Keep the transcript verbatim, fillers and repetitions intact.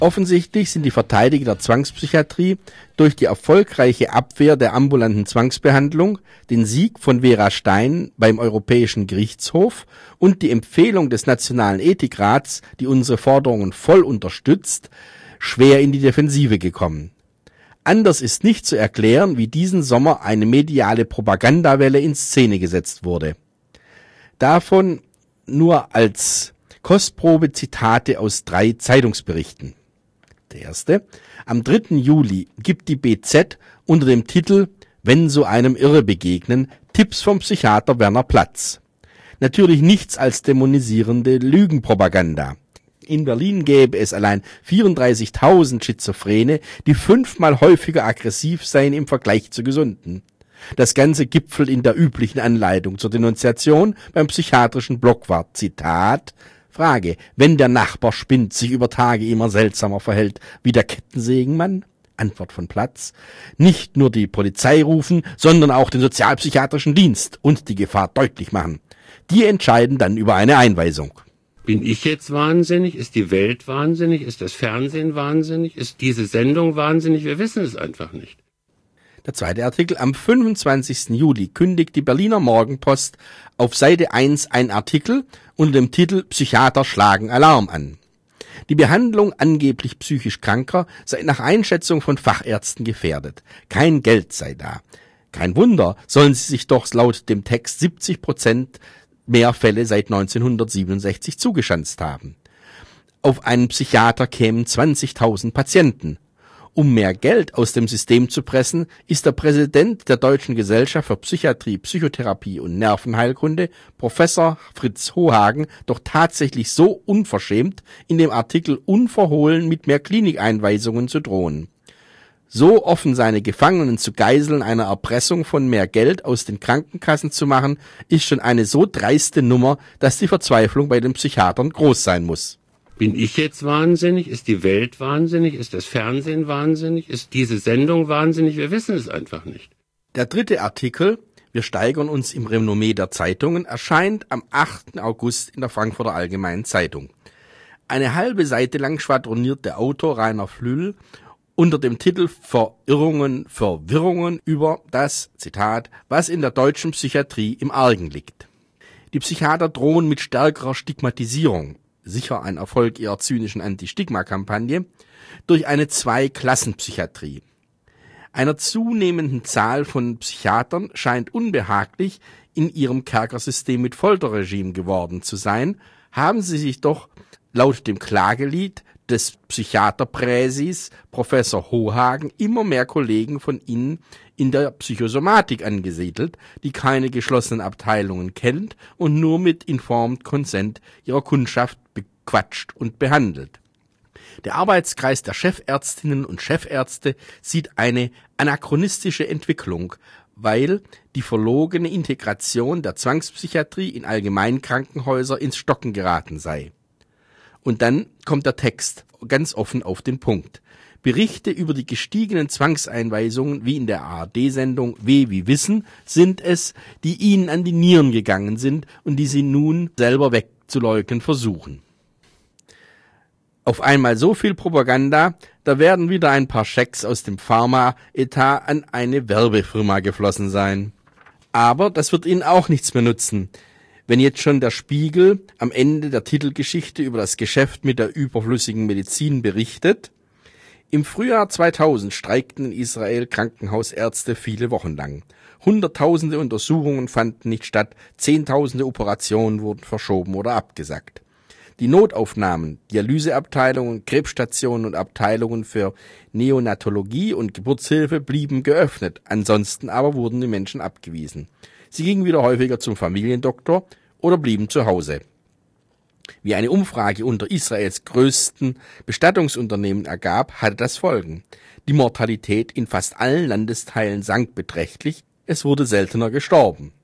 Offensichtlich sind die Verteidiger der Zwangspsychiatrie durch die erfolgreiche Abwehr der ambulanten Zwangsbehandlung, den Sieg von Vera Stein beim Europäischen Gerichtshof und die Empfehlung des Nationalen Ethikrats, die unsere Forderungen voll unterstützt, schwer in die Defensive gekommen. Anders ist nicht zu erklären, wie diesen Sommer eine mediale Propagandawelle in Szene gesetzt wurde. Davon nur als Kostprobe Zitate aus drei Zeitungsberichten. Der erste: Am dritten Juli gibt die B Z unter dem Titel »Wenn so einem Irre begegnen« Tipps vom Psychiater Werner Platz. Natürlich nichts als dämonisierende Lügenpropaganda. In Berlin gäbe es allein vierunddreißigtausend Schizophrene, die fünfmal häufiger aggressiv seien im Vergleich zu Gesunden. Das Ganze gipfelt in der üblichen Anleitung zur Denunziation beim psychiatrischen Blockwart. Zitat: Frage: Wenn der Nachbar spinnt, sich über Tage immer seltsamer verhält wie der Kettensägenmann? Antwort von Platz: Nicht nur die Polizei rufen, sondern auch den sozialpsychiatrischen Dienst und die Gefahr deutlich machen. Die entscheiden dann über eine Einweisung. Bin ich jetzt wahnsinnig? Ist die Welt wahnsinnig? Ist das Fernsehen wahnsinnig? Ist diese Sendung wahnsinnig? Wir wissen es einfach nicht. Der zweite Artikel: Am fünfundzwanzigsten Juli kündigt die Berliner Morgenpost auf Seite eins ein Artikel unter dem Titel »Psychiater schlagen Alarm« an. Die Behandlung angeblich psychisch Kranker sei nach Einschätzung von Fachärzten gefährdet. Kein Geld sei da. Kein Wunder, sollen sie sich doch laut dem Text siebzig Prozent mehr Fälle seit neunzehnhundertsiebenundsechzig zugeschanzt haben. Auf einen Psychiater kämen zwanzigtausend Patienten. Um mehr Geld aus dem System zu pressen, ist der Präsident der Deutschen Gesellschaft für Psychiatrie, Psychotherapie und Nervenheilkunde, Professor Fritz Hohagen, doch tatsächlich so unverschämt, in dem Artikel unverhohlen mit mehr Klinikeinweisungen zu drohen. So offen seine Gefangenen zu Geiseln einer Erpressung von mehr Geld aus den Krankenkassen zu machen, ist schon eine so dreiste Nummer, dass die Verzweiflung bei den Psychiatern groß sein muss. Bin ich jetzt wahnsinnig? Ist die Welt wahnsinnig? Ist das Fernsehen wahnsinnig? Ist diese Sendung wahnsinnig? Wir wissen es einfach nicht. Der dritte Artikel, wir steigern uns im Renommee der Zeitungen, erscheint am achten August in der Frankfurter Allgemeinen Zeitung. Eine halbe Seite lang schwadroniert der Autor Rainer Flüll unter dem Titel »Verirrungen, Verwirrungen« über das, Zitat, »was in der deutschen Psychiatrie im Argen liegt«. Die Psychiater drohen mit stärkerer Stigmatisierung, sicher ein Erfolg ihrer zynischen Anti-Stigma-Kampagne, durch eine Zwei-Klassen-Psychiatrie. Einer zunehmenden Zahl von Psychiatern scheint unbehaglich in ihrem Kerkersystem mit Folterregime geworden zu sein, haben sie sich doch laut dem Klagelied des Psychiaterpräsis Professor Hohagen immer mehr Kollegen von ihnen in der Psychosomatik angesiedelt, die keine geschlossenen Abteilungen kennt und nur mit Informed Consent ihrer Kundschaft bequatscht und behandelt. Der Arbeitskreis der Chefärztinnen und Chefärzte sieht eine anachronistische Entwicklung, weil die verlogene Integration der Zwangspsychiatrie in Allgemeinkrankenhäuser ins Stocken geraten sei. Und dann kommt der Text ganz offen auf den Punkt. Berichte über die gestiegenen Zwangseinweisungen wie in der A R D-Sendung »Weh wie Wissen« sind es, die ihnen an die Nieren gegangen sind und die sie nun selber wegzuleugnen versuchen. Auf einmal so viel Propaganda, da werden wieder ein paar Schecks aus dem Pharma-Etat an eine Werbefirma geflossen sein. Aber das wird ihnen auch nichts mehr nutzen. Wenn jetzt schon der Spiegel am Ende der Titelgeschichte über das Geschäft mit der überflüssigen Medizin berichtet: Im Frühjahr zweitausend streikten in Israel Krankenhausärzte viele Wochen lang. Hunderttausende Untersuchungen fanden nicht statt, Zehntausende Operationen wurden verschoben oder abgesagt. Die Notaufnahmen, Dialyseabteilungen, Krebsstationen und Abteilungen für Neonatologie und Geburtshilfe blieben geöffnet, ansonsten aber wurden die Menschen abgewiesen. Sie gingen wieder häufiger zum Familiendoktor oder blieben zu Hause. Wie eine Umfrage unter Israels größten Bestattungsunternehmen ergab, hatte das Folgen. Die Mortalität in fast allen Landesteilen sank beträchtlich, es wurde seltener gestorben.